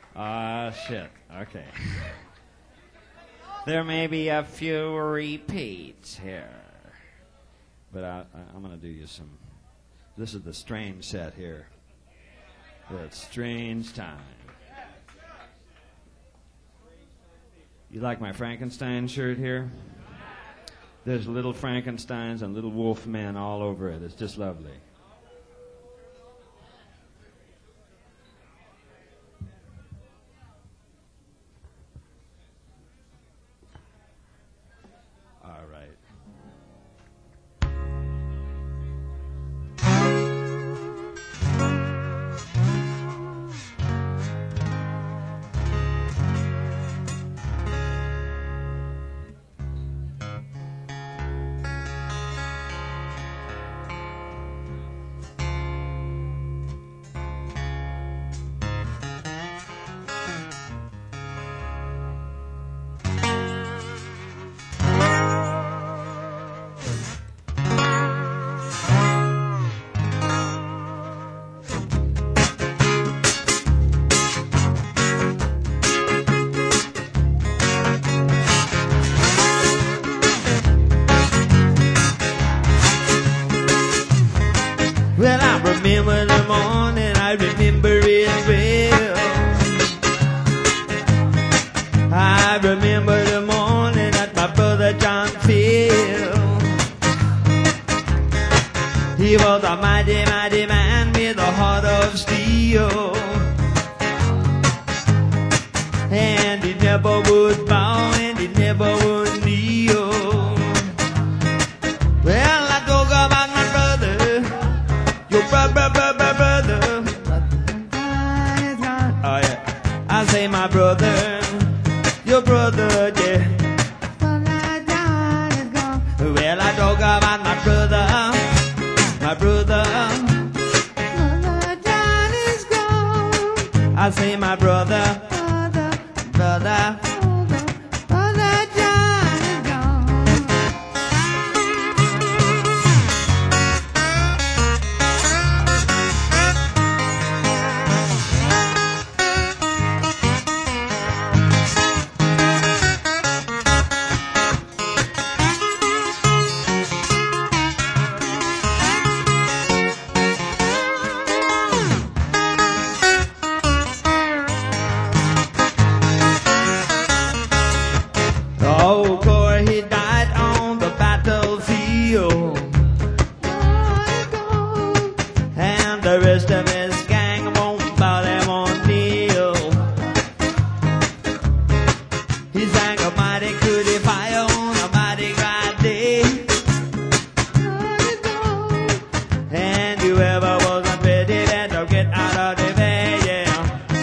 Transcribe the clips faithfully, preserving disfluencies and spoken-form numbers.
Ah, shit. Okay. There may be a few repeats here. But I, I, I'm going to do you some... This is the strange set here. The strange time. You like my Frankenstein shirt here? There's little Frankensteins and little wolf men all over it. It's just lovely. All right. Well, I remember the morning, I remember it well. I remember the morning that my brother John fell. He was a mighty, mighty man with a heart of steel. And he never would bow and he never would kneel. Well, I talk about my brother, your brother, brother, brother. Oh yeah, I say my brother, your brother, yeah. Well, I talk about my brother, my brother. I say my brother, brother. Oh, boy, he died on the battlefield. And the rest of his gang won't bow them on kneel. He sang a mighty goody fire on a mighty bright day. And whoever wasn't ready better get out of the way, yeah.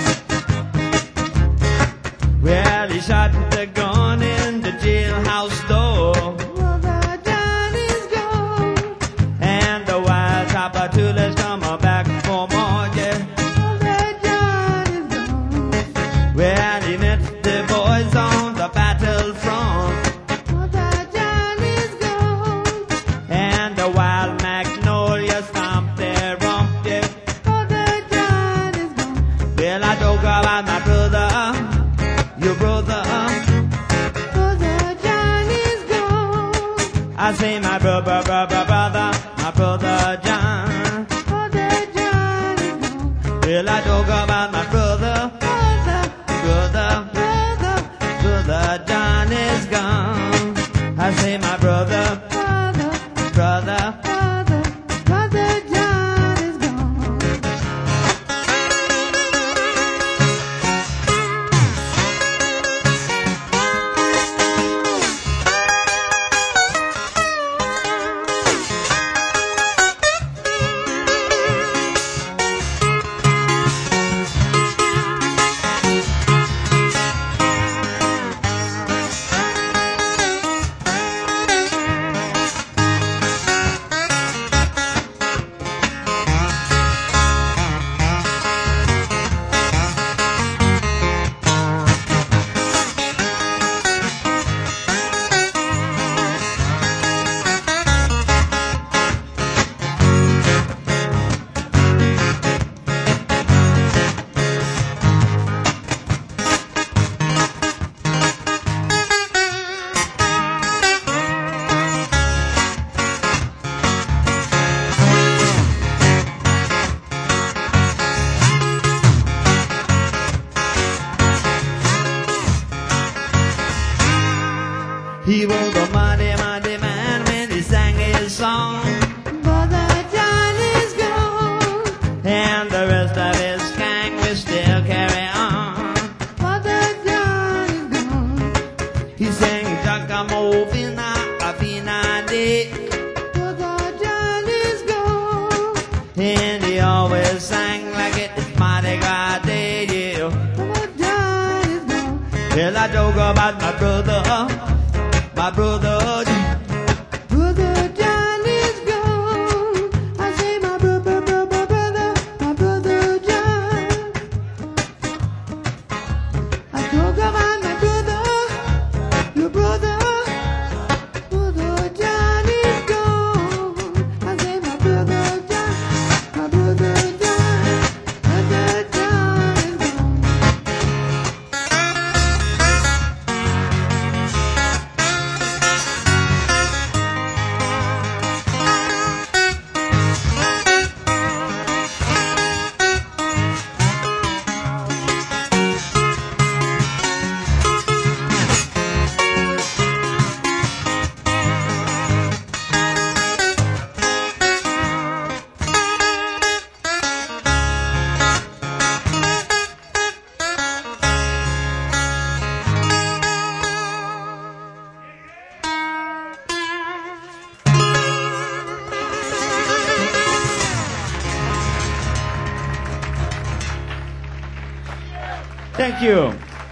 Well, he shot the gun in the jailhouse door. Brother John is gone. And the wild Tapatulas come back for more, yeah. Brother John is gone. Well, he met the boys on the battlefront. Brother John is gone. And the wild magnolias stomped their rump, yeah. Brother John is gone. Well, I talk about my brother, your brother. I say my brother, brother, brother, my brother John. Brother John is gone. Well, I talk about my brother, brother, brother, brother, brother John is gone. I say my brother, brother, brother, brother, brother John is gone. Well, I talk about my brother, my brother. Brother John is gone. I say my brother, brother, brother, my brother John. I talk about my brother, your brother. Brother John is gone. I say my brother John, my brother John, brother John is gone. Thank you.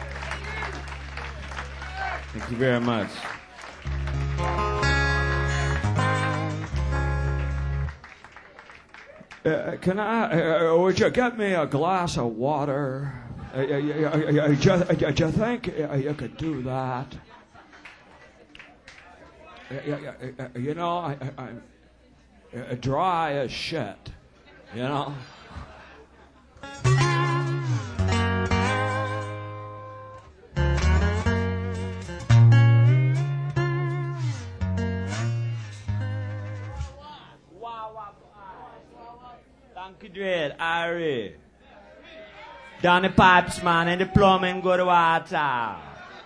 Thank you very much. Uh, can I, uh, would you get me a glass of water? Uh, uh, uh, uh, uh, do, uh, do you think uh, you could do that? Uh, uh, uh, uh, you know, I, I, I'm uh, dry as shit, you know? Danke dread, Ari. Down the pipes, man, and the plumbing go to water.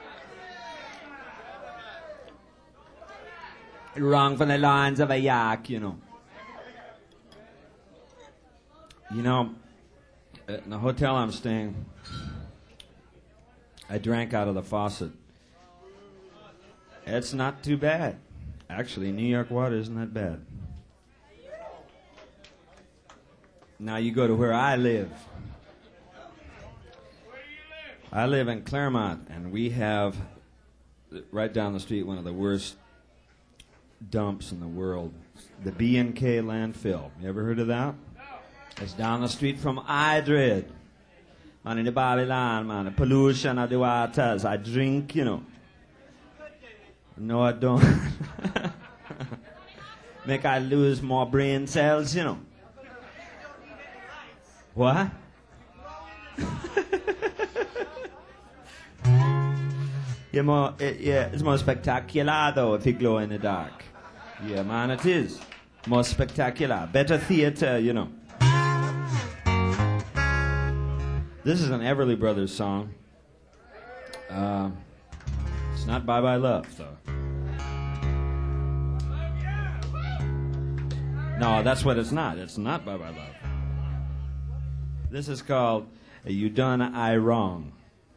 Wrong from the lines of a yak, you know. You know, in the hotel I'm staying, I drank out of the faucet. It's not too bad. Actually, New York water isn't that bad. Now you go to where I live. I live in Claremont, and we have, right down the street, one of the worst dumps in the world. The B and K landfill. You ever heard of that? It's down the street from Idrid. Man, in the Babylon, man, the pollution of the waters. I drink, you know. No, I don't. Make I lose more brain cells, you know. What? yeah, more, it, yeah, it's more spectacular, though, if you glow in the dark. Yeah, man, it is. More spectacular. Better theater, you know. This is an Everly Brothers song. Uh, it's not Bye Bye Love, though. No, that's what it's not. It's not Bye Bye Love. This is called You Done I Wrong.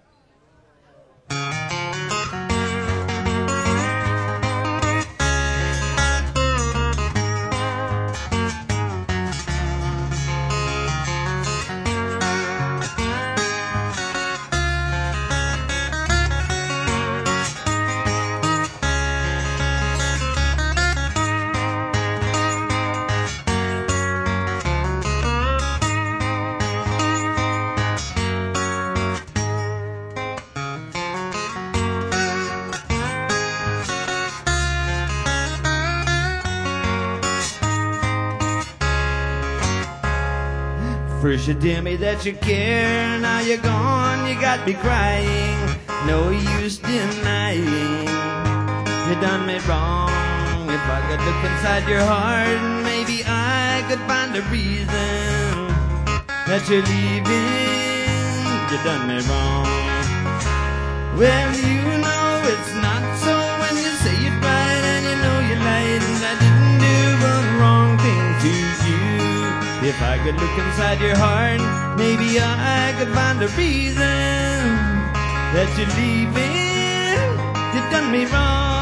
First you tell me that you care, now you're gone, you got me crying. No use denying, you done me wrong. If I could look inside your heart, maybe I could find a reason that you're leaving. You done me wrong. Well, you know it's not so when you say it right, and you know you lied, and I didn't do the wrong thing to you. If I could look inside your heart, maybe I could find a reason that you're leaving. You've done me wrong.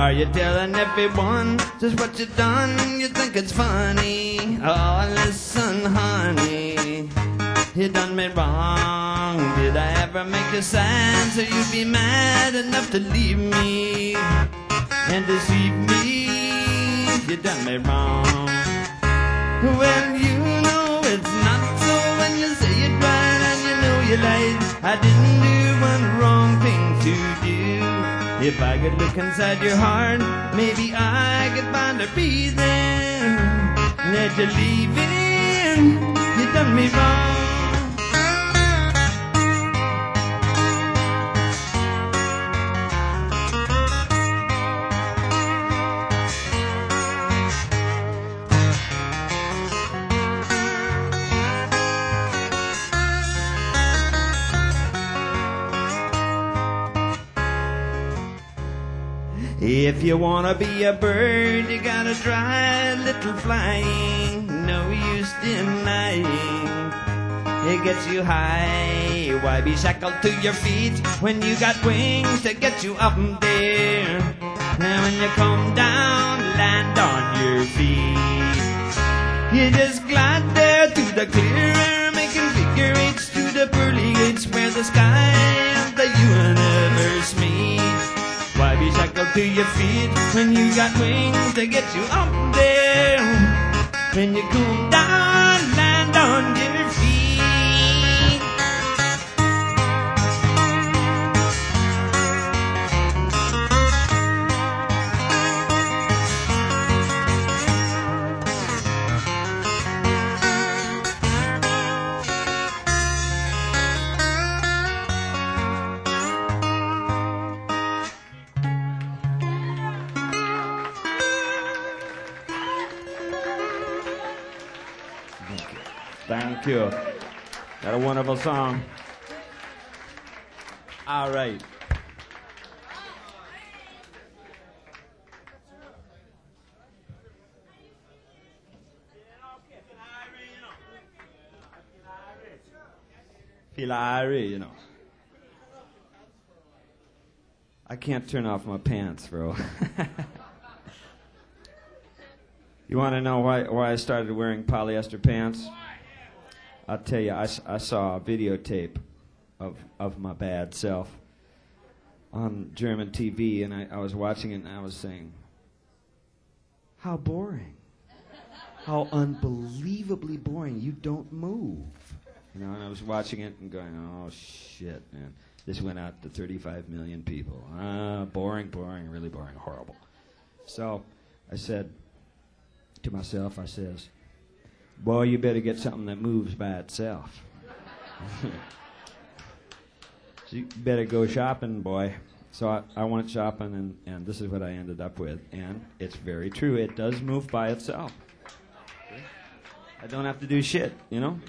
Are you telling everyone just what you done? You think it's funny? Oh, listen, honey, you done me wrong. Did I ever make you sad so you'd be mad enough to leave me and deceive me? You done me wrong. Well, you know it's not so when you say it right and you know you lied. I didn't do one wrong thing to you. If I could look inside your heart, maybe I could find a reason that you're leaving. You done me wrong. If you wanna be a bird, you gotta try a little flying. No use denying, it gets you high. Why be shackled to your feet when you got wings to get you up there? And when you come down, land on your feet. You just glide there through the clear air, making figure eights through the pearly gates where the sky and the universe meet. Why be shackled to your feet when you got wings to get you up there? When you come down, land on your feet. Thank you. Got a wonderful song. All right. Feel Irie, you know. I can't turn off my pants, bro. You want to know why why I started wearing polyester pants? I'll tell you, I, I saw a videotape of of my bad self on German T V, and I, I was watching it, and I was saying, how boring. How unbelievably boring. You don't move. You know, and I was watching it and going, oh, shit, man. This went out to thirty-five million people. Ah, boring, boring, really boring, horrible. So I said to myself, I says, boy, you better get something that moves by itself. So you better go shopping, boy. So I, I went shopping, and, and this is what I ended up with. And it's very true. It does move by itself. I don't have to do shit, you know?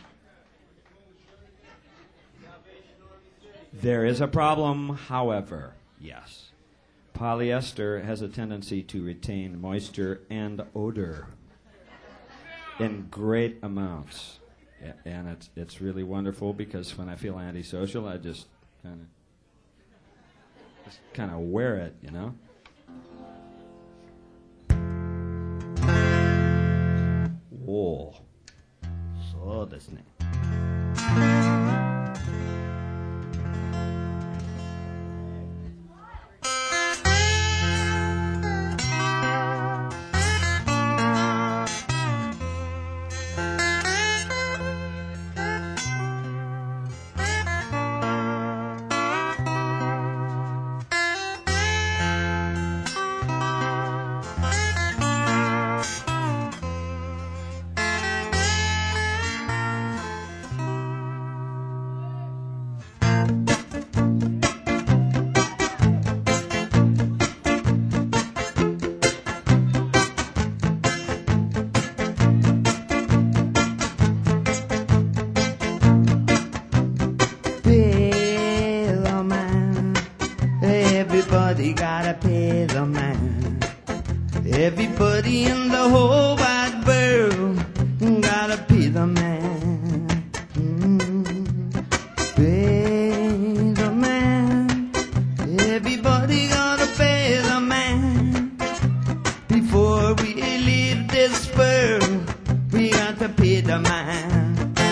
There is a problem, however, yes. Polyester has a tendency to retain moisture and odor in great amounts. A- and it's it's really wonderful because when I feel antisocial, I just kind of just kind of wear it, you know? Whoa. So this name. Everybody gotta pay the man. Everybody in the whole wide world gotta pay the man. Mm. Pay the man. Everybody gotta pay the man. the man.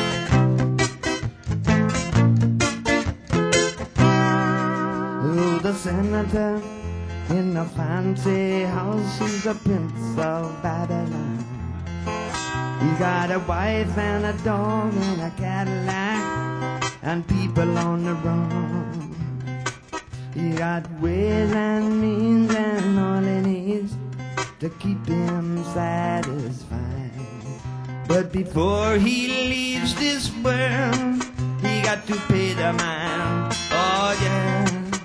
Oh, the senator in a fancy house, he's a prince of Babylon. He's got a wife and a dog and a Cadillac and people on the run. He got ways and means and all he needs to keep him satisfied. But before he leaves this world, he got to pay the man. Oh yeah,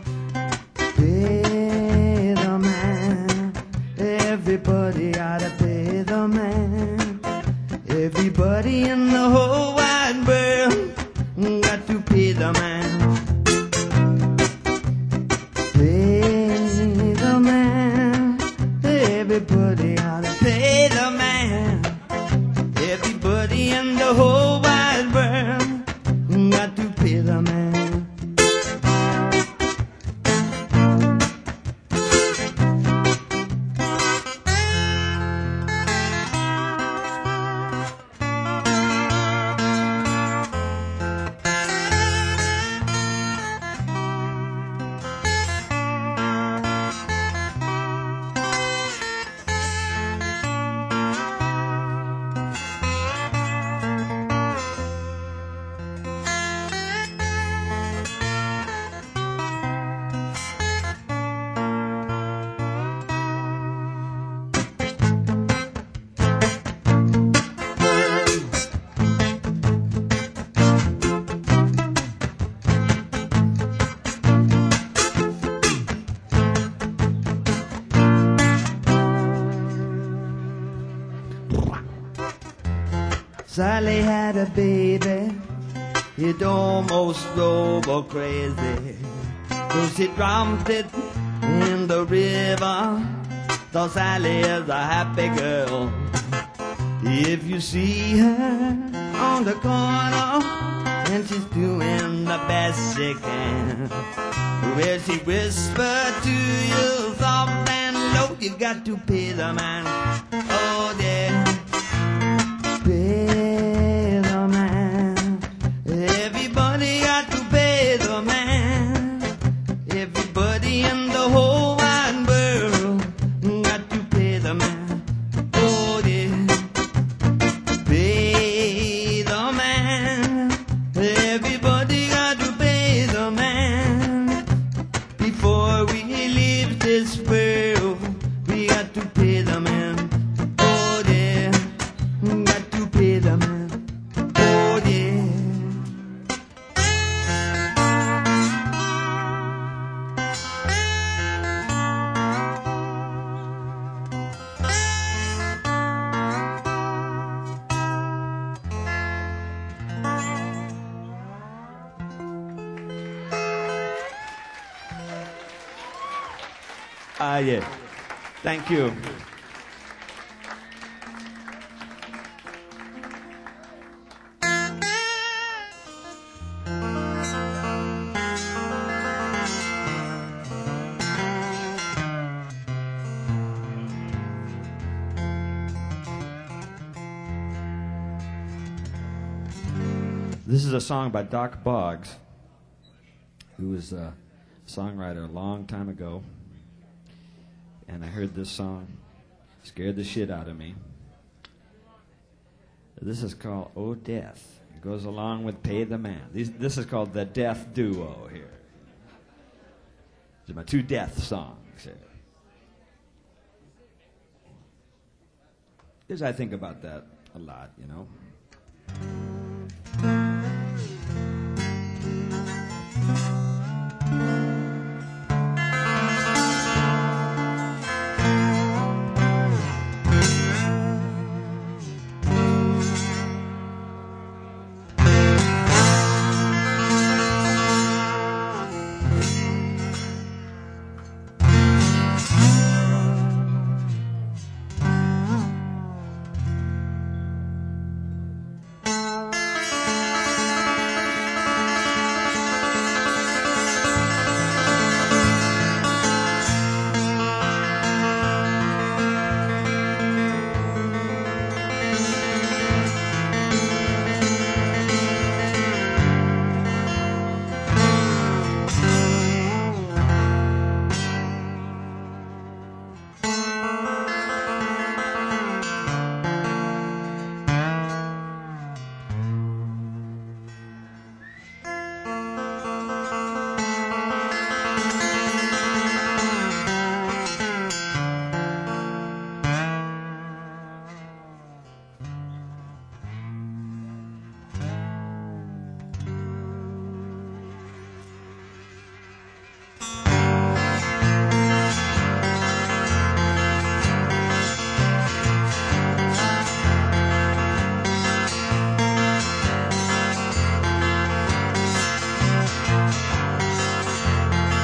pay the man. Everybody gotta pay the man. Everybody in the whole wide world got to pay the man. Pay the man. Everybody gotta pay the man. Everybody in the whole wide world got to pay the man. Sally had a baby, it almost drove her crazy. So she dropped it in the river, so Sally is a happy girl. If you see her on the corner, and she's doing the best she can, well, she whispered to you soft and low, you got to pay the man. Oh, yeah. Pay the man. Everybody got to pay the man. Everybody in the whole wide world got to pay the man. Oh yeah, pay the man. Everybody got to pay the man. Before we leave this world, we got to pay the man. Oh yeah, got to pay the man. Oh yeah. Ah, yeah. Thank you. This is a song by Doc Boggs, who was a songwriter a long time ago. And I heard this song, scared the shit out of me. This is called Oh Death. It goes along with Pay the Man. These, this is called the Death Duo here. These are my two death songs here. Because I think about that a lot, you know.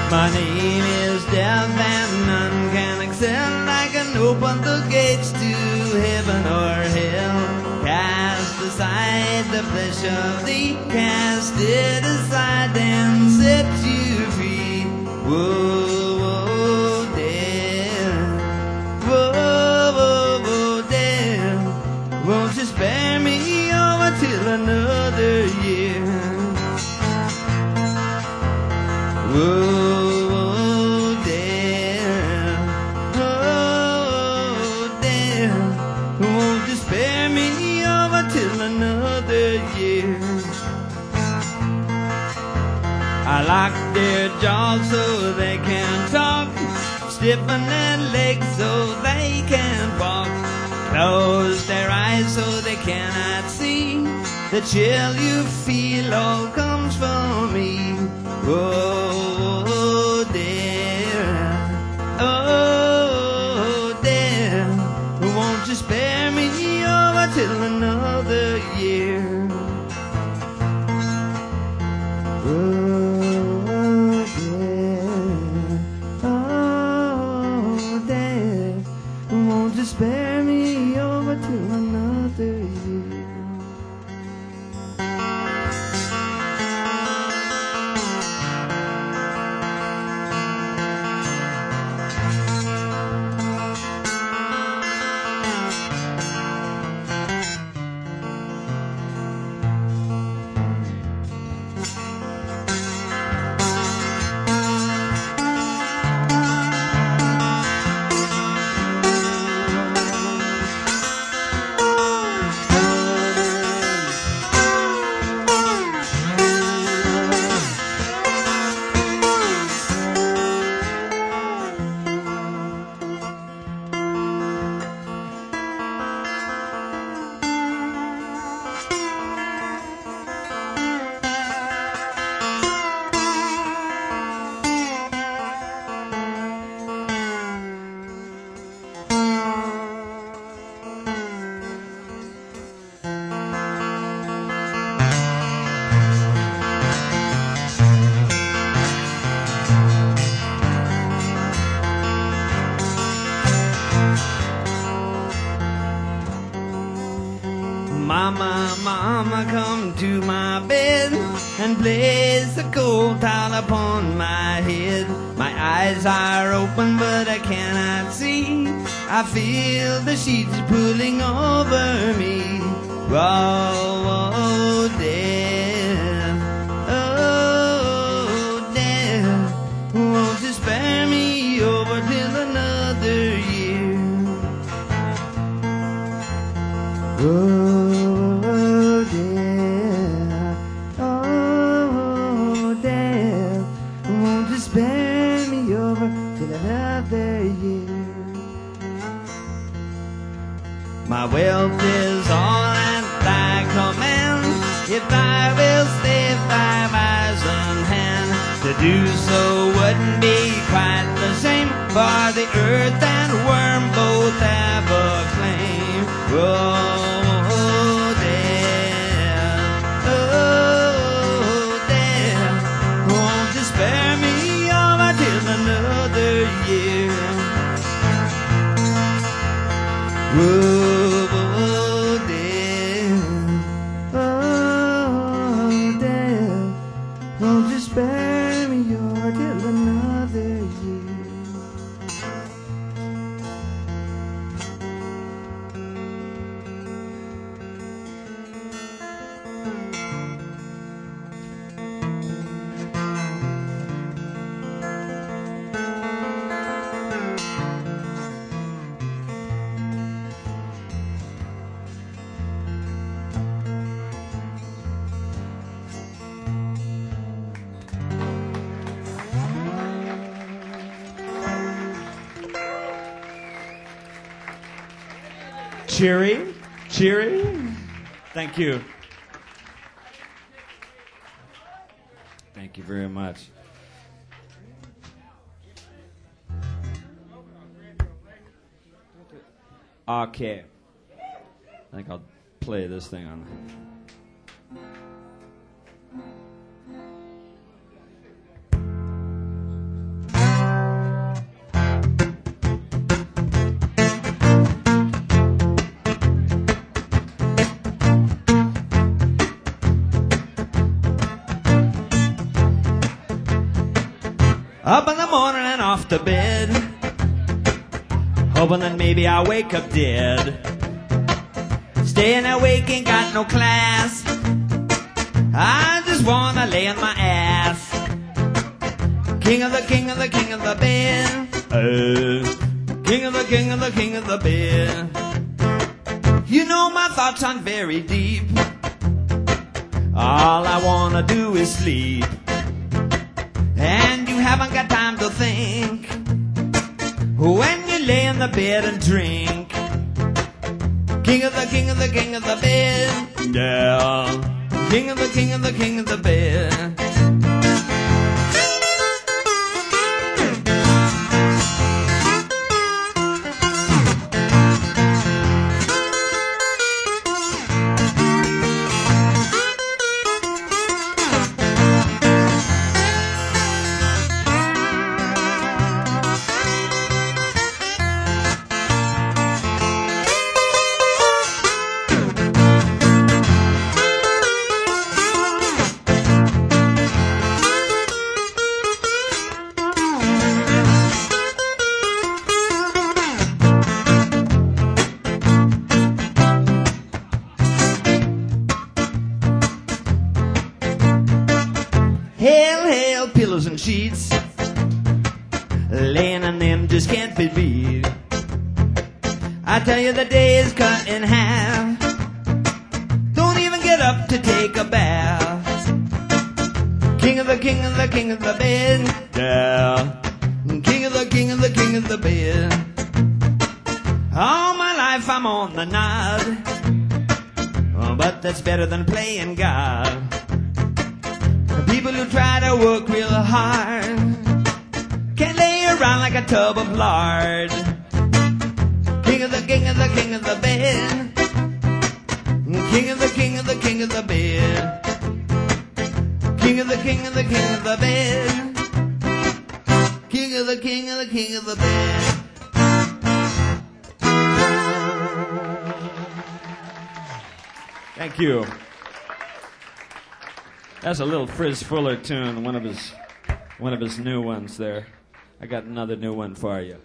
My name is death and none can excel. I can open the gates to heaven or hell. Cast aside the flesh of thee, cast it aside and set you free. Whoa, whoa, death. Whoa, whoa, whoa, death. Won't you spare me over till another year? Whoa, whoa, death. Oh, death. Won't you spare me over till another year? I lock their jaws so they can talk, stiffen their legs so they can walk, close their eyes so they cannot see. The chill you feel all comes from me. Oh, dear, oh, dear, won't you spare me over till another year? Oh, dear, oh, dear, won't you spare me over till another year? Mama, mama, come to my bed and place the cold towel upon my head. My eyes are open but I cannot see. I feel the sheets pulling over me. Whoa, whoa, death. Oh, death. Won't you spare me over till another year? Whoa. Spare me over till another year. My wealth is all at thy command. If I will save thy wisen hand, to do so wouldn't be quite the same, for the earth and worm both have a claim. Oh, death, oh, death, won't you spare me till another year? Whoa, whoa, death, oh, death, won't you spare me over till another year? Cheery, cheery. Thank you. Thank you very much. Okay. I think I'll play this thing on. Up in the morning and off to bed, hoping that maybe I'll wake up dead. Staying awake ain't got no class. I just wanna lay on my ass. King of the king of the king of the bed. Uh, king of the king of the king of the bed. You know my thoughts aren't very deep. All I wanna do is sleep. And you haven't got time to think when you lay in the bed and drink. King of the king of the king of the bed. Yeah. King of the king of the king of the bed. And sheets laying on them just can't be beat. I tell you the day is cut in half. Don't even get up to take a bath. King of the king of the king of the bed. Yeah. King of the king of the king of the bed. All my life I'm on the nod, oh, but that's better than playing God. People who try to work real hard can lay around like a tub of lard. King of the king of the king of the bed. King of the king of the king of the bed. King of the king of the king of the bed. King of the king of the king of the bed. Thank you. That's a little Frizz Fuller tune, one of his one of his new ones there. I got another new one for you.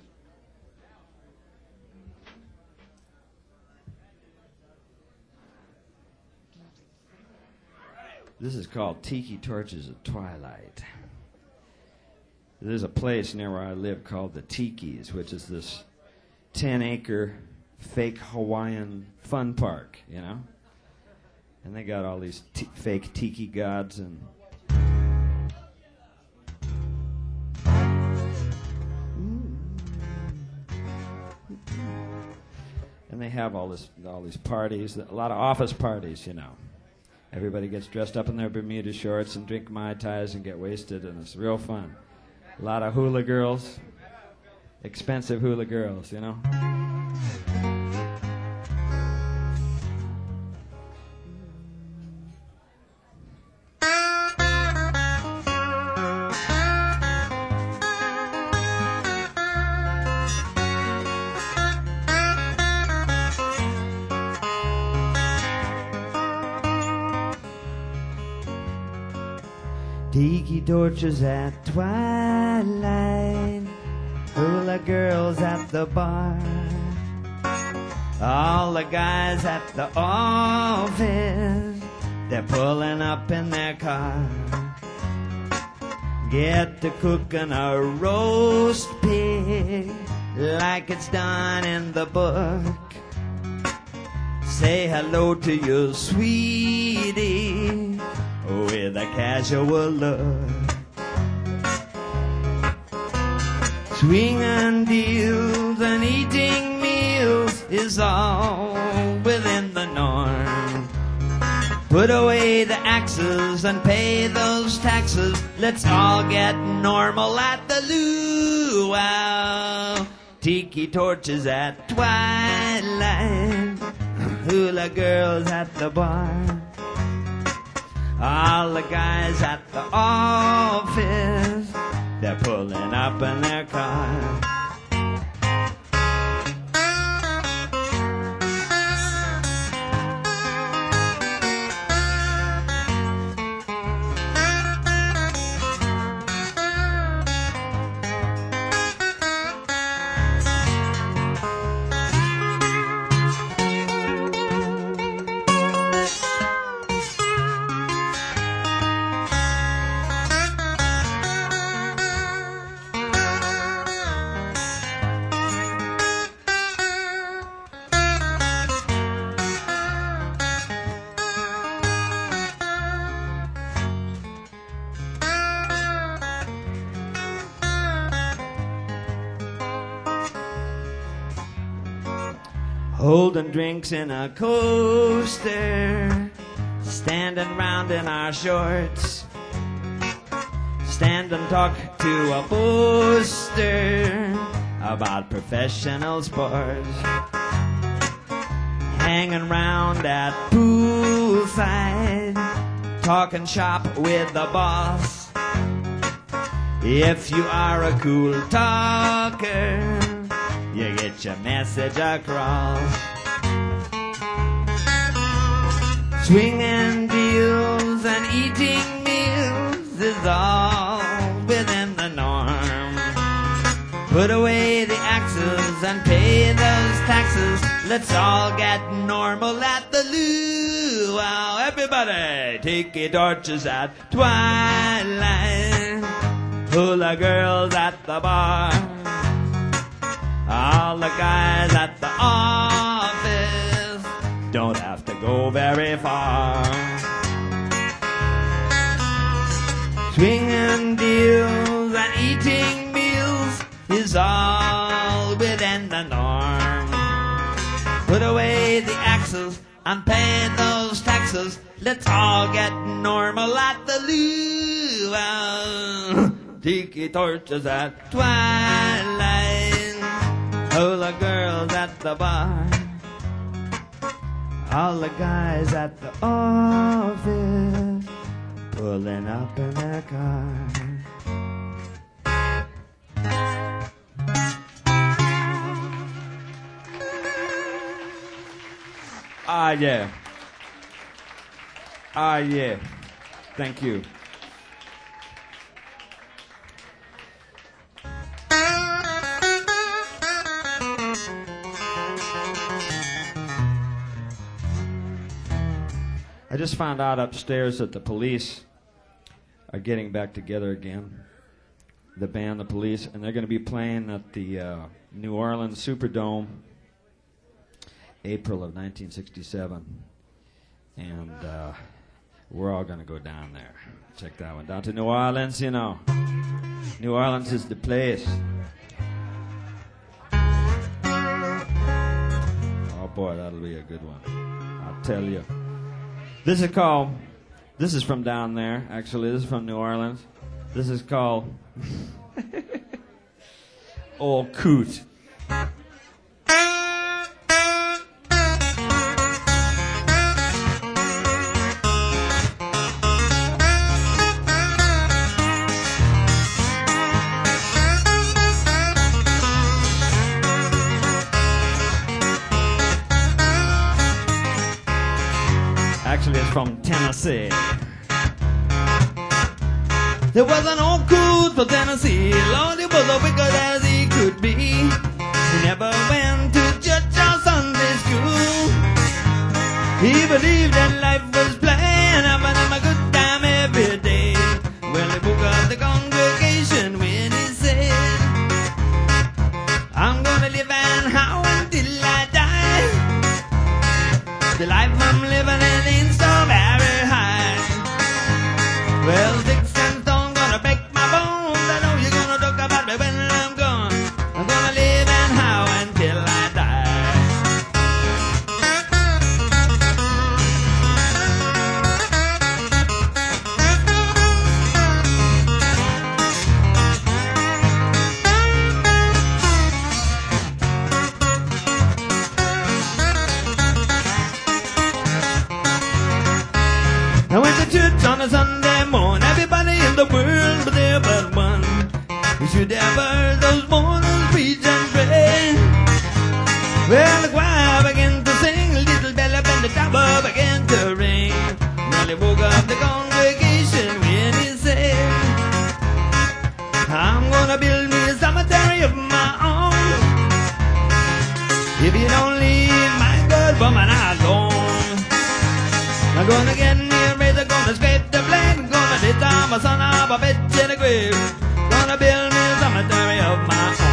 This is called Tiki Torches at Twilight. There's a place near where I live called the Tikis, which is this ten-acre fake Hawaiian fun park, you know? And they got all these t- fake tiki gods and and they have all this all these parties, a lot of office parties, you know. Everybody gets dressed up in their Bermuda shorts and drink Mai Tais and get wasted, and it's real fun. A lot of hula girls, expensive hula girls, you know. Tiki torches at twilight, hula girls at the bar, all the guys at the office, they're pulling up in their car. Get to cooking a roast pig like it's done in the book. Say hello to your sweetie with a casual look. Swinging deals and eating meals is all within the norm. Put away the axes and pay those taxes. Let's all get normal at the luau. Tiki torches at twilight, hula girls at the bar, all the guys at the office, they're pulling up in their car. holding drinks in a coaster, standing round in our shorts, stand and talk to a poster about professional sports, hanging round at poolside, talking shop with the boss. If you are a cool talker, you get your message across. Swinging deals and eating meals is all within the norm. Put away the axes and pay those taxes. Let's all get normal at the loo. Wow, everybody, take your torches at twilight. Full of girls at the bar. All the guys at the office don't have to go very far. Swinging deals and eating meals is all within the norm. Put away the axes and pay those taxes. Let's all get normal at the loo. Uh, tiki torches at twilight. All the girls at the bar. All the guys at the office pulling up in their car. Ah, yeah. Ah, yeah. Thank you. I just found out upstairs that the police are getting back together again. The band, the Police, and they're going to be playing at the uh, New Orleans Superdome, April of nineteen sixty-seven. And uh, we're all going to go down there. Check that one. Down to New Orleans, you know. New Orleans is the place. Oh boy, that'll be a good one. I'll tell you. This is called, this is from down there, actually. This is from New Orleans. This is called Old Coot. Actually, it's from Tennessee. There was an old coot from Tennessee. Lord, he was as wicked as he could be. He never went to church or Sunday school. He believed that life was playing, having him a good time every day. Well, he woke up the congregation when he said, I'm gonna live and how until I die. The life I'm living it ain't so very high. Well, sticks and stones gonna break my bones. I know you're gonna talk about me when I'm gone. I'm gonna live and how until I die. I went to church on a Sunday morning. Everybody in the world was there but one. You should have heard those mourners preach and pray. Well, the choir began to sing, little bell up and the tower began to ring. Well, he woke up the congregation when he said, I'm gonna build me a cemetery of my own. If you don't leave my good woman alone, I'm gonna get me a razor, gonna scrape the blade, gonna lay down my son up a bed in the grave, gonna build me a cemetery of my own.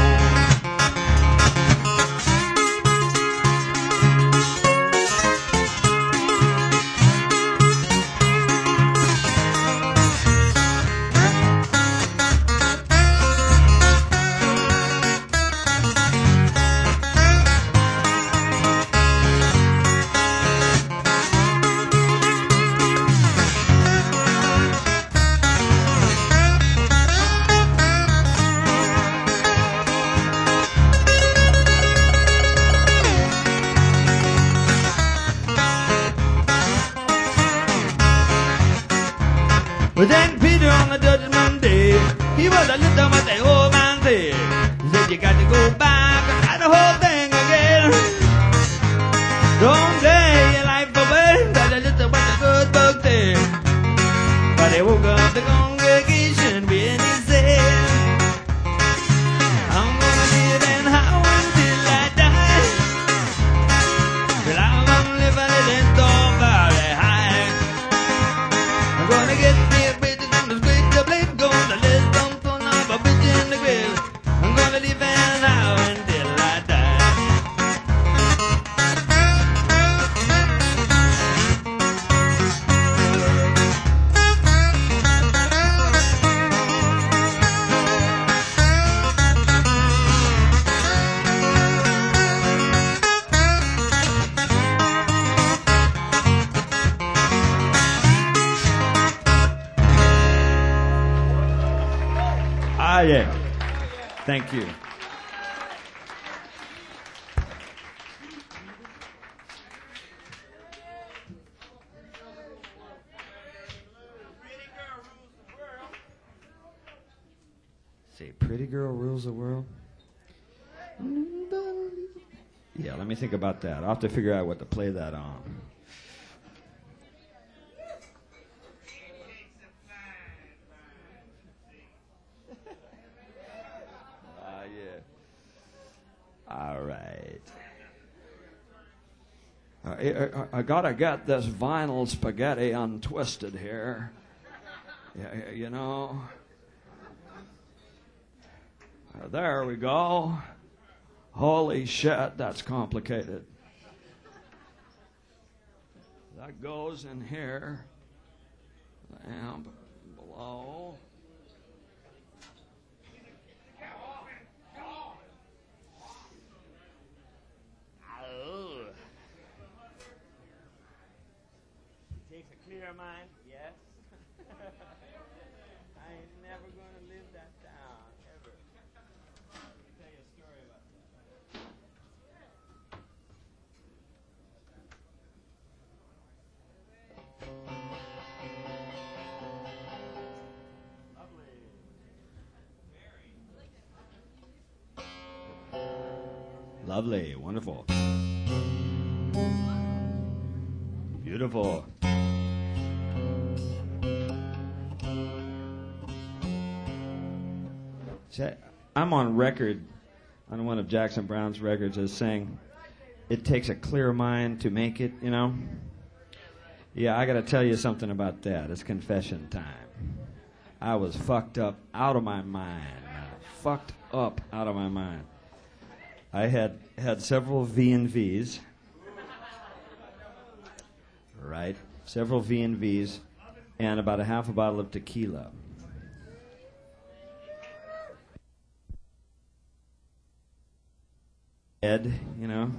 But then Peter on the judgment day, he was a little what the old man said. He said, you got to go back and try the whole thing again. Don't play your life away, that's a little what the good book said. But he woke up the congregation when he said, I'm gonna live and how until I die. Till I'm gonna live a little tall valley high. I'm gonna get me a bridge on the great the blade goes the list dump on a bridge in the grave. I'm gonna live and how until I die. Ah, yeah. Thank you. Say, pretty girl rules the world? Yeah, let me think about that. I'll have to figure out what to play that on. All right. Uh, I, I, I gotta get this vinyl spaghetti untwisted here. Yeah, you know. Uh, there we go. Holy shit, that's complicated. That goes in here. The amp below. Takes a clear mind, yes. I ain't never gonna live that down, ever. Let me tell you a story about that. Lovely. Lovely, wonderful. Beautiful. See, I'm on record on one of Jackson Browne's records as saying it takes a clear mind to make it, you know? Yeah, I got to tell you something about that. It's confession time. I was fucked up out of my mind. Fucked up out of my mind. I had had several V and V's. Right? Several V and V's and about a half a bottle of tequila. Ed, you know.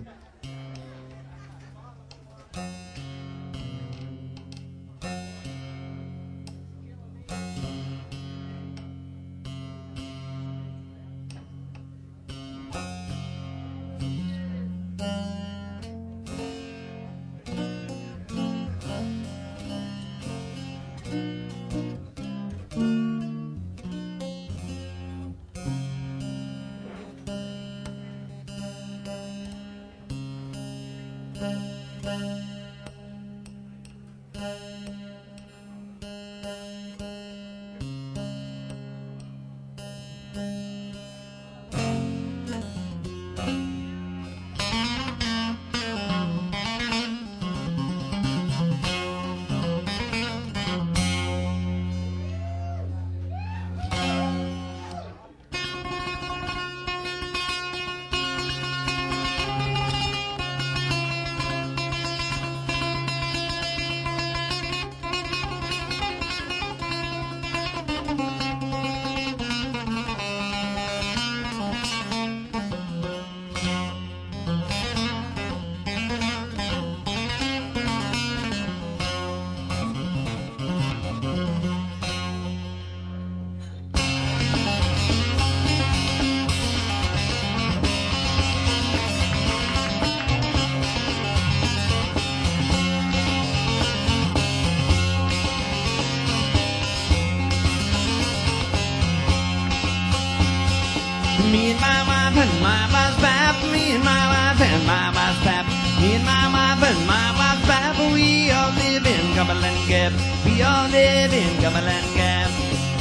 Me and my wife and my wife's pap. Me and my wife and my wife's pap. Me and my wife and my wife's pap. We all live in Cumberland Gap. We all live in Cumberland Gap.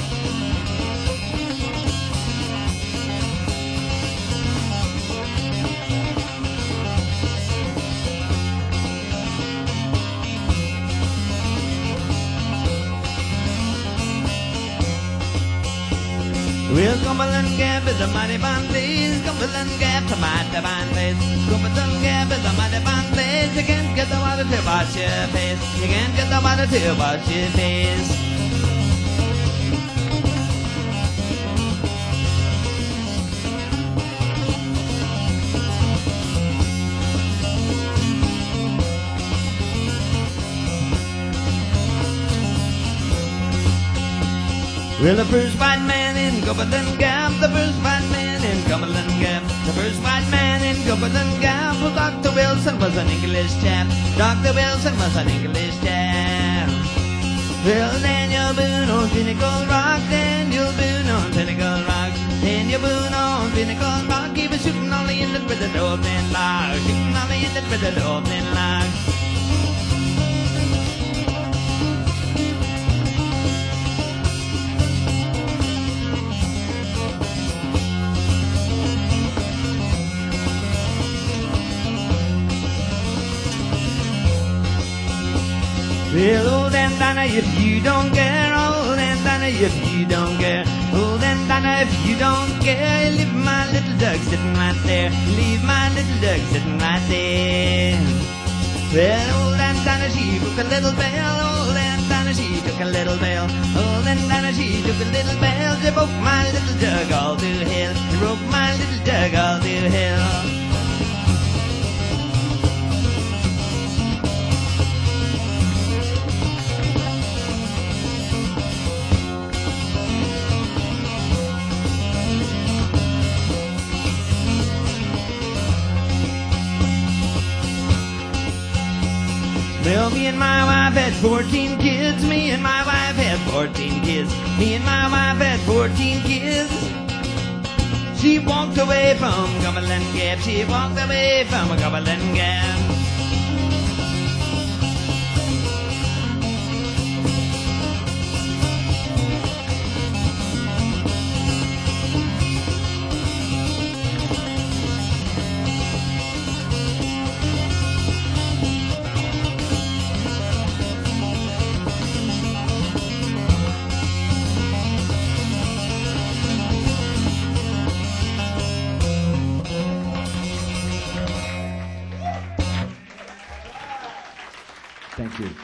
Well, Cumberland Gap is a mighty fine place. Cumberland Gap's a mighty fine place. Cumberland Gap is a mighty fine place. You can't get the water to wash your face. You can't get the water to wash your face. Well, the first white man in Cumberland Gap, the first white man in Cumberland Gap, the first white man in Cumberland Gap, well, Doctor Wilson was an English chap. Doctor Wilson was an English chap. Well, Daniel Boone on Pinnacle Rock, Daniel Boone on Pinnacle Rock, Daniel Boone on Pinnacle Rock, he was shooting all the Indians with the Dolphin log, shooting all the Indians with the Dolphin log. Well, old and Donna, if you don't care, old and Donna, if you don't care, old and Donna, if you don't care, leave my little dog sitting right there, leave my little dog sitting right there. Well, old and Donna, she took a little bell, old and Donna, she took a little bell, old and Donna, she took a little bell, she broke my little jug all to hell, she broke my little jug all to hell. Well, me and my wife had fourteen kids. Me and my wife had fourteen kids. Me and my wife had fourteen kids. She walked away from Cumberland Gap. She walked away from Cumberland Gap. Thank you.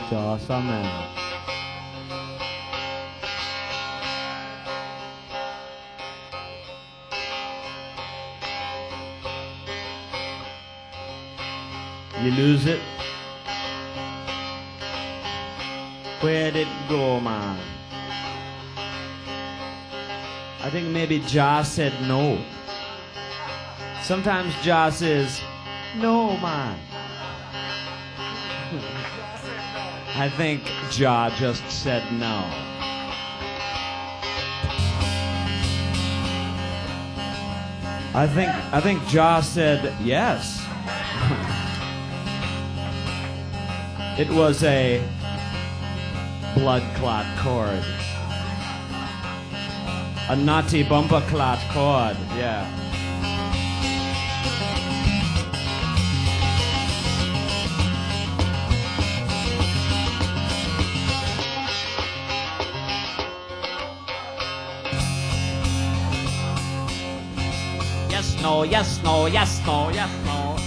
Jaw Sawmill. You lose it. Where'd it go, man? I think maybe Jah said no. Sometimes Jah says, no, man. I think Jah just said no. I think I think Jah said yes. It was a blood clot chord. A naughty bumper clot chord, yeah. Yes, no, yes, no, yes, no, yes, no.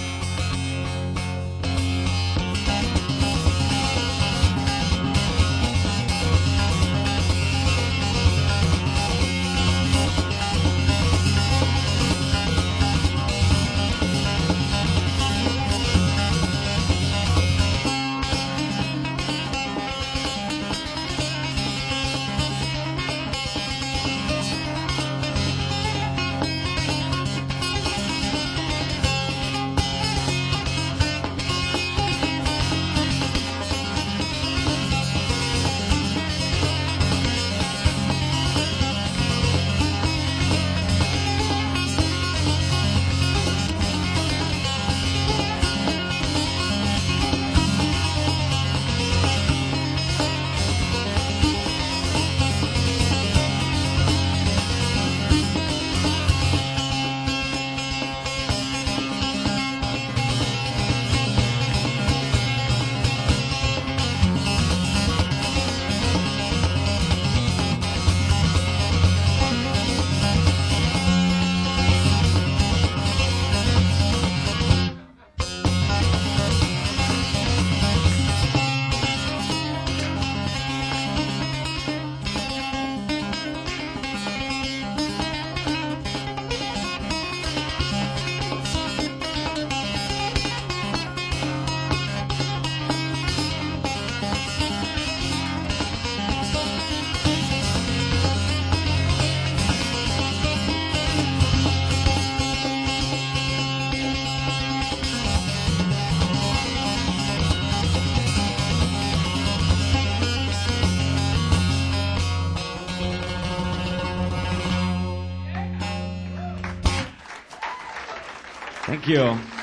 Thank you.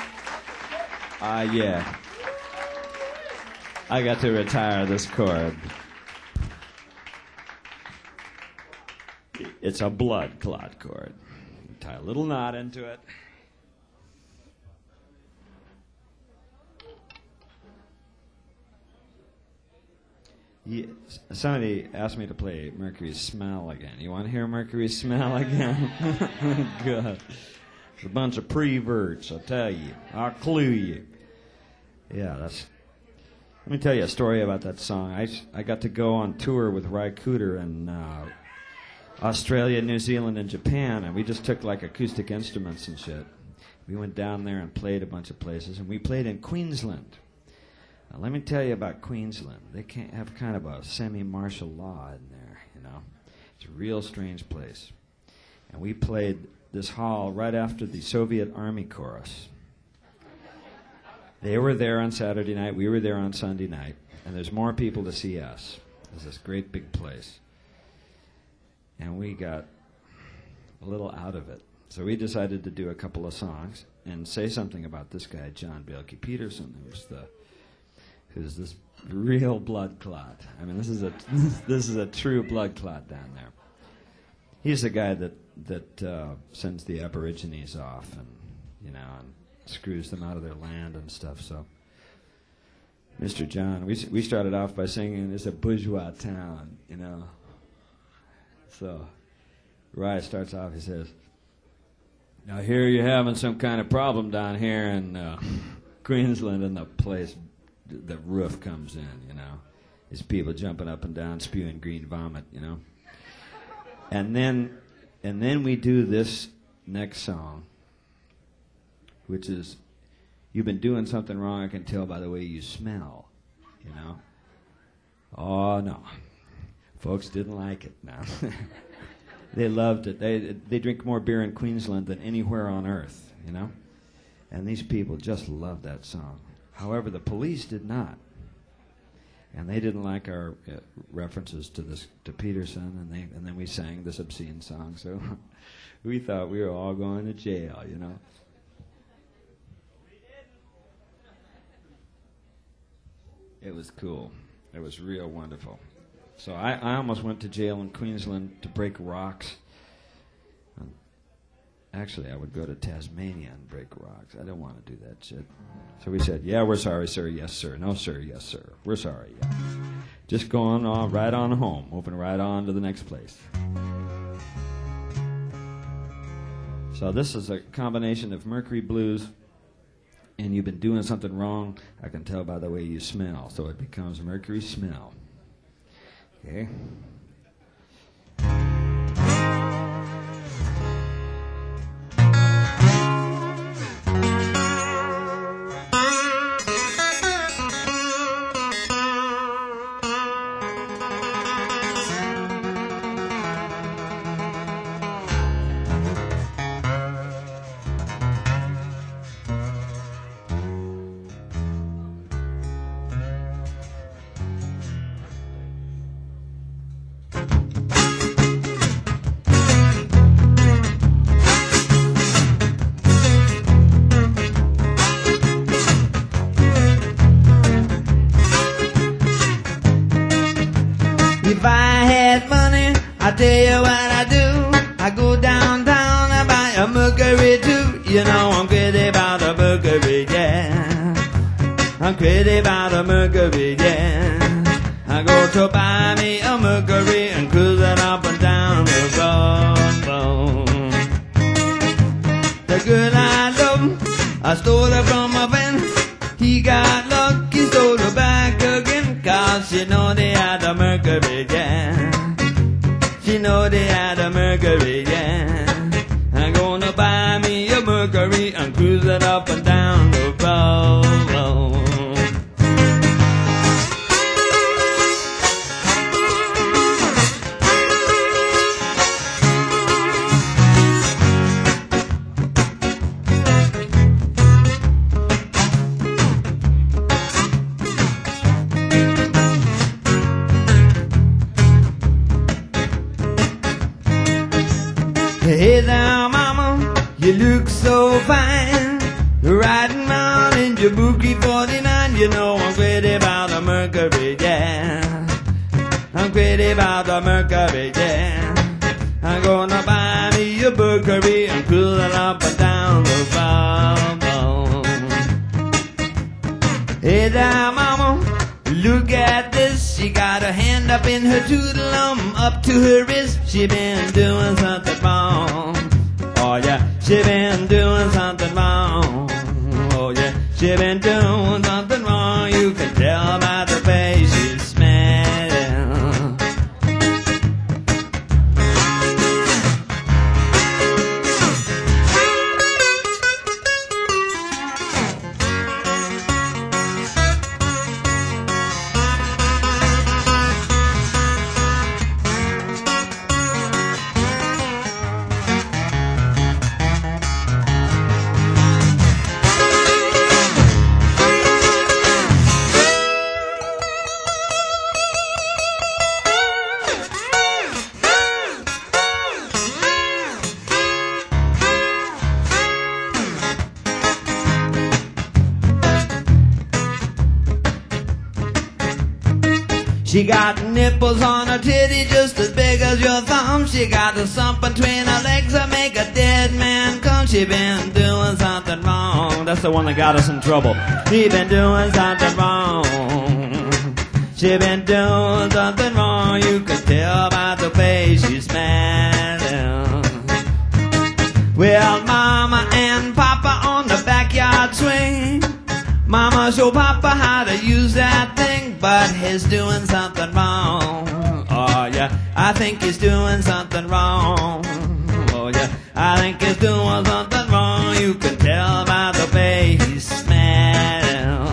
Uh, yeah. I got to retire this chord. It's a blood clot chord. Tie a little knot into it. Yeah, somebody asked me to play Mercury's Smell again. You want to hear Mercury's Smell again? Good. It's a bunch of preverts, I'll tell you. I'll clue you. Yeah, that's... Let me tell you a story about that song. I, I got to go on tour with Ry Cooder in uh, Australia, New Zealand, and Japan, and we just took like acoustic instruments and shit. We went down there and played a bunch of places, and we played in Queensland. Now, let me tell you about Queensland. They can't have kind of a semi-martial law in there, you know. It's a real strange place. And we played this hall right after the Soviet Army Chorus. They were there on Saturday night, we were there on Sunday night, and there's more people to see us. There's this great big place. And we got a little out of it. So we decided to do a couple of songs and say something about this guy, John Bielke Peterson, who's the who's this real blood clot. I mean, this is a this is a true blood clot down there. He's the guy that that uh, sends the Aborigines off, and you know, and screws them out of their land and stuff. So, Mister John, we we started off by singing, "It's a bourgeois town," you know. So, Ry starts off. He says, "Now here you're having some kind of problem down here in uh, Queensland, and the place, the roof comes in, you know." These people jumping up and down, spewing green vomit, you know. And then, and then we do this next song, which is, you've been doing something wrong, I can tell by the way you smell, you know. Oh, no. Folks didn't like it, no. They loved it. They, they drink more beer in Queensland than anywhere on earth, you know. And these people just loved that song. However, the police did not. And they didn't like our uh, references to this to Peterson, and they and then we sang this obscene song. So we thought we were all going to jail, you know. It was cool. It was real wonderful. So I, I almost went to jail in Queensland to break rocks. Um, actually, I would go to Tasmania and break rocks. I don't want to do that shit. So we said, yeah, we're sorry, sir. Yes, sir. No, sir. Yes, sir. We're sorry. Yeah. Just going on right on home. Moving right on to the next place. So this is a combination of Mercury Blues and You've Been Doing Something Wrong, I Can Tell by the Way You Smell. So it becomes Mercury Smell. Okay. If I had money, I tell you what I do. I go downtown, I buy a Mercury too. You know I'm crazy about a Mercury, yeah. I'm crazy about a Mercury, yeah. I go to buy me a Mercury and cruise it up and down the road. The girl I love, I stole her from a friend. He got lucky, stole her back again, 'cause she know they had a Mercury, yeah. She know they had a Mercury, yeah. I'm gonna buy me a Mercury and cruise it up and down the road. Hey there, mama, you look so fine. Riding round in your Buki forty-nine. You know I'm crazy about the Mercury, yeah. I'm crazy about the Mercury, yeah. I'm gonna buy me a Mercury and cruise it up and down the road. Hey there, mama, look at this. She got her hand up in her toodle-um, up to her wrist. She been doing something wrong. Oh yeah, she been doing something wrong. Oh yeah, she been doing something wrong. You can tell by the way she's smelling. She got nipples on her titty just as big as your thumb. She got a sump between her legs that make a dead man come. She been doing something wrong. That's the one that got us in trouble. She been doing something wrong. She been doing something wrong. You can tell by the way she's smiling. Well, Mama and Papa on the backyard swing. Mama show Papa how to use that thing. but he's doing something wrong. Oh yeah, I think he's doing something wrong. Oh yeah, I think he's doing something wrong. You can tell by the way he smells.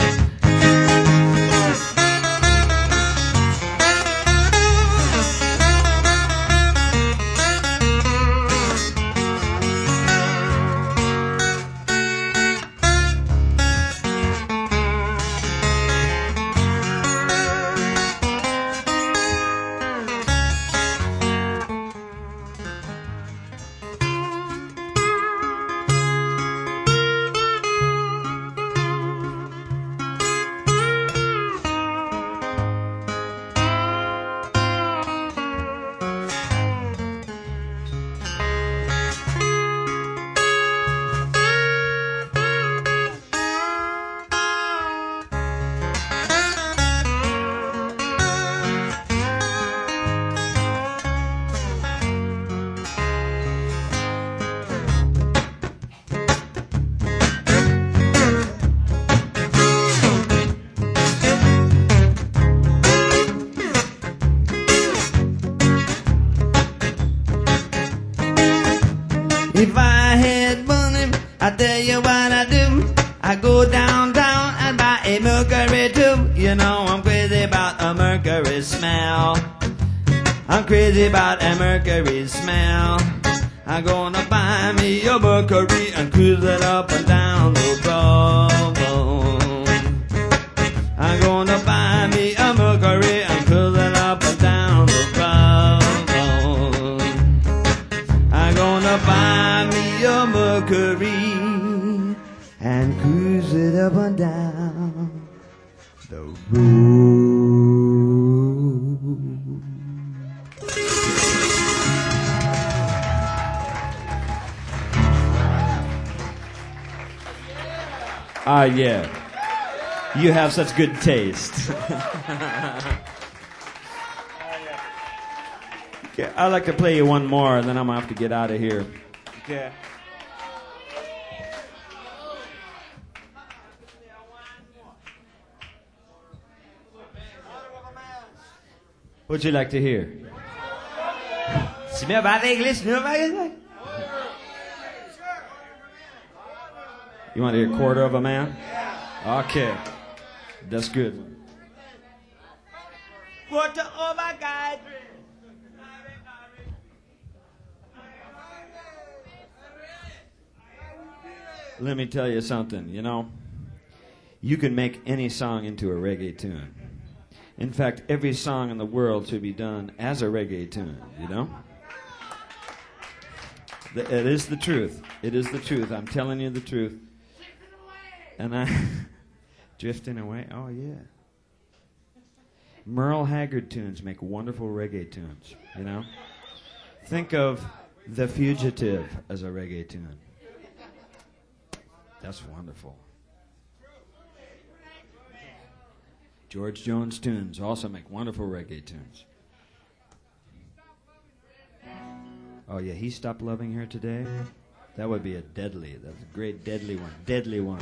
If I had money, I tell you what I do. I go downtown and buy a Mercury too. You know I'm crazy about a Mercury smell. I'm crazy about a Mercury smell. I'm gonna buy me a Mercury and cruise it up and down the road. I'm gonna buy me a Mercury and cruise it up and down the road. I'm gonna buy me a Mercury and cruise it up and down the road. Ah, yeah. You have such good taste. Okay, I'd like to play you one more, and then I'm going to have to get out of here. Okay. What'd you like to hear? You want to hear Quarter of a Man? Okay. That's good. Quarter of a guy. Let me tell you something, you know. You can make any song into a reggae tune. In fact, every song in the world should be done as a reggae tune, you know? It is the truth. It is the truth. I'm telling you the truth. And I... Drifting away? Oh, yeah. Merle Haggard tunes make wonderful reggae tunes, you know? Think of The Fugitive as a reggae tune. That's wonderful. George Jones tunes also make wonderful reggae tunes. Oh, yeah, He Stopped Loving Her Today? That would be a deadly, that's a great deadly one. Deadly one.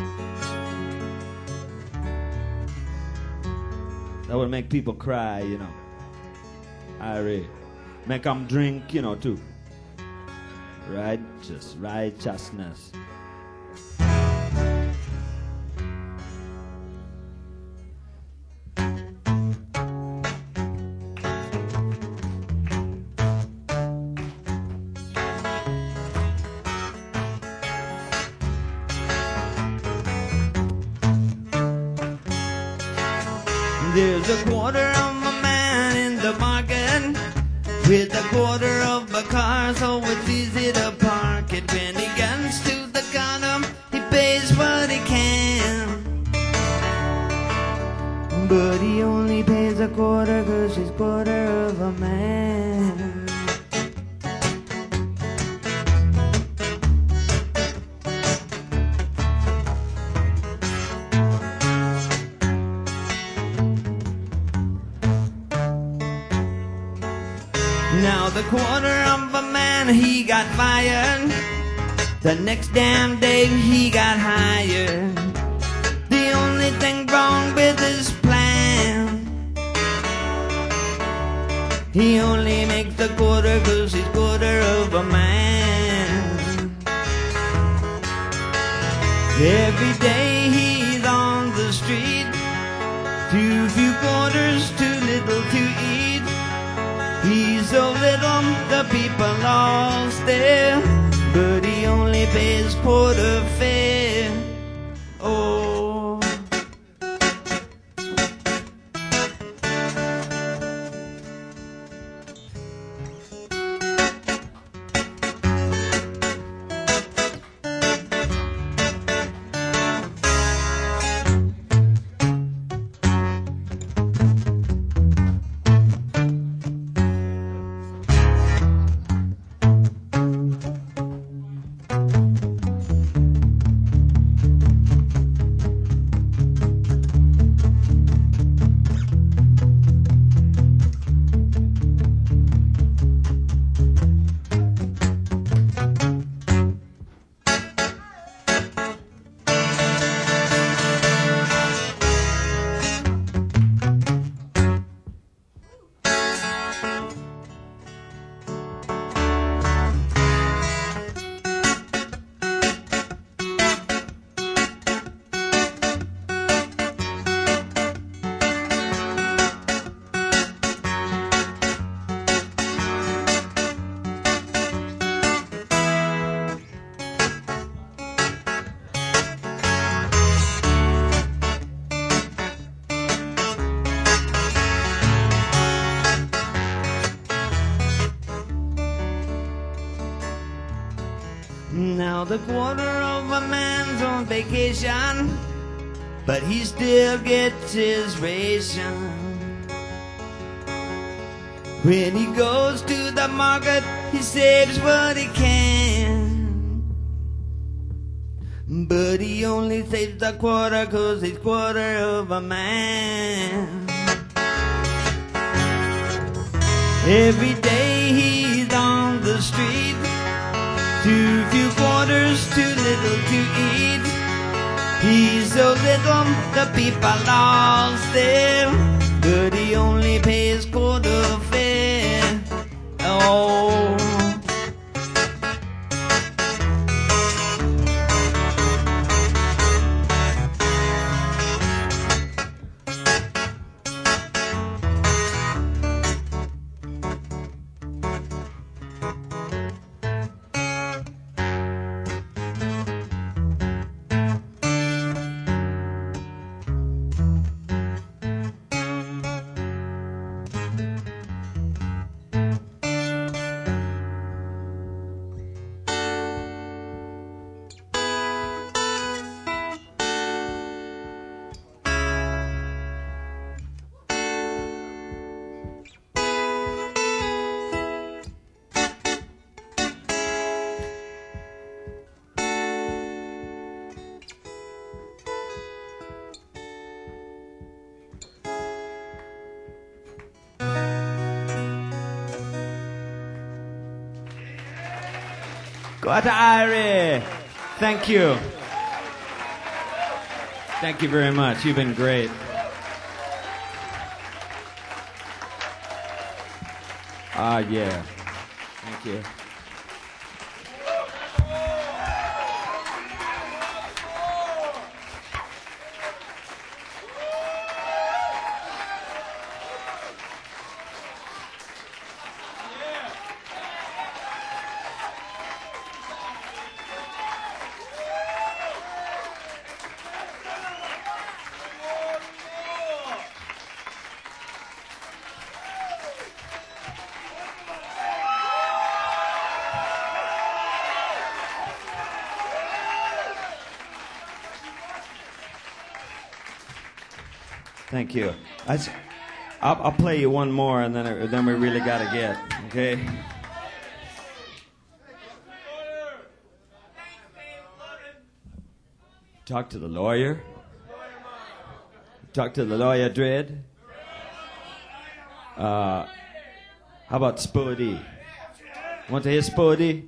That would make people cry, you know. Irie. Make them drink, you know, too. Righteous, righteousness. There's a quarter of a man in the market with a quarter of a car, so it's easy to park it. When he gets to the counter, he pays what he can, but he only pays a quarter 'cause he's quarter of a man. Now the quarter of a man, he got fired. The next damn day he got hired. The only thing wrong with his plan He only makes a quarter 'cause he's quarter of a man. Every day he's on the street, too few quarters, too little to eat. He's so little, the people all stare, but he only pays quarter fare. Oh. Now the quarter of a man's on vacation, but he still gets his ration. When he goes to the market, he saves what he can, but he only saves a quarter 'cause he's quarter of a man. Every day he's on the street, too few quarters, too little to eat. He's so little, the people all stare, but he only pays quarter fare. Oh. Go out to Irie. Thank you. Thank you very much. You've been great. Ah, yeah. Thank you. Thank you. I, I'll, I'll play you one more, and then it, then we really got to get, okay? Talk to the lawyer. Talk to the lawyer, Dread. Uh, how about Spody? Want to hear Spody?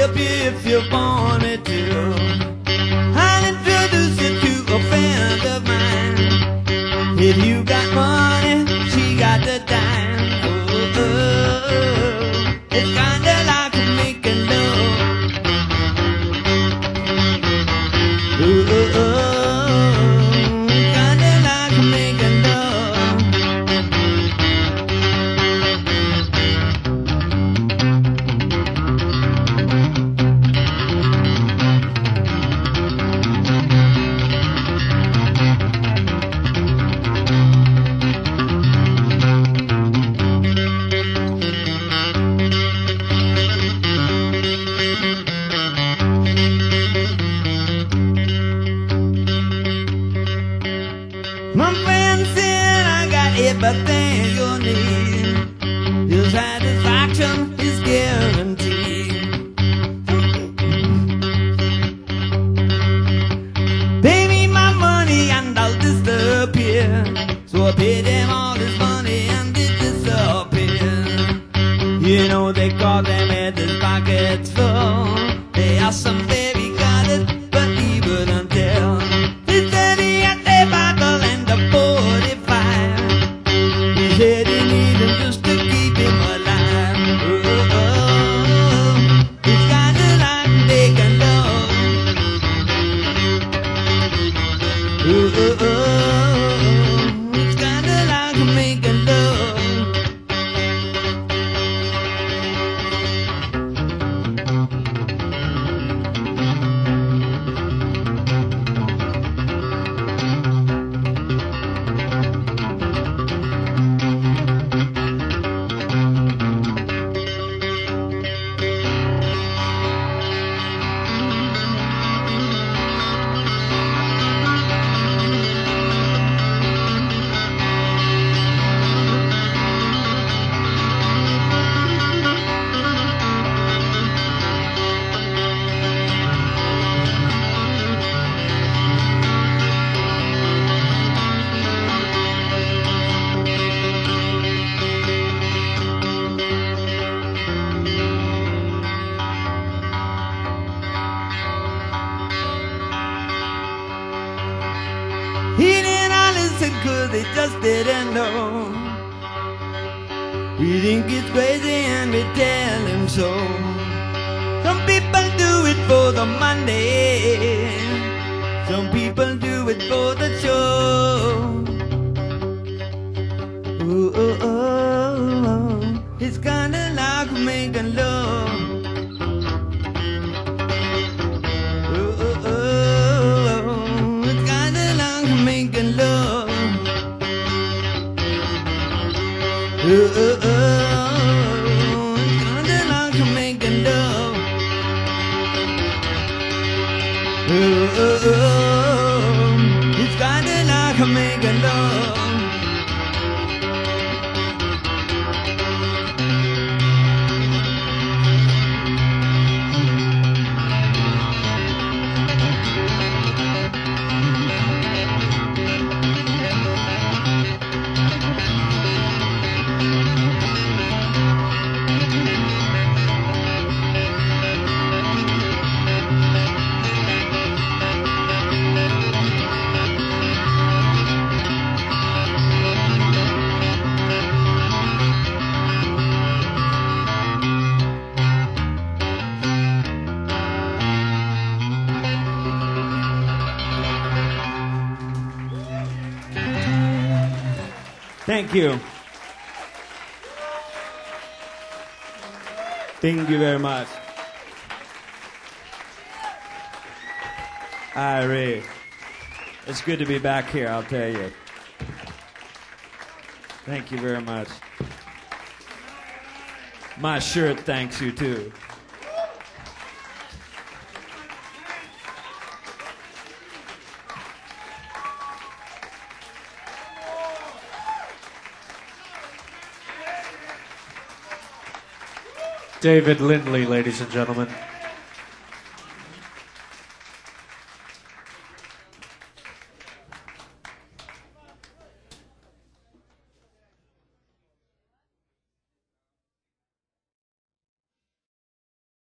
help you if you want me to. I'll introduce you to a friend of mine. If you got money, she got the dime. Oh, oh, oh. It's kinda like making love. Oh, oh, oh. Kinda like making love. My friend said I got everything you need. Your satisfaction is guaranteed. Pay me my money and I'll disappear. So I paid them all this money and they disappear. You know they call them at his pockets full. They are some baby got it, but he wouldn't tell. He said he had a Bible and a forty-five. He said he needed him just to keep him alive. Oh, oh, it's kinda like making love. Oh, oh, oh, it's kinda like making love. He didn't listen cause they just didn't know. We think it's crazy and we tell him so. Some people do it for the money. Some people do it for the show. Oh, oh, oh, oh. It's kinda like making love. Oh, oh, oh. It's kinda like making love. Oh, oh, oh. It's kinda like making love. Oh, oh, oh. It's kinda like making love. Thank you. Thank you very much. Irie, it's good to be back here, I'll tell you. Thank you very much. My shirt thanks you too. David Lindley, ladies and gentlemen.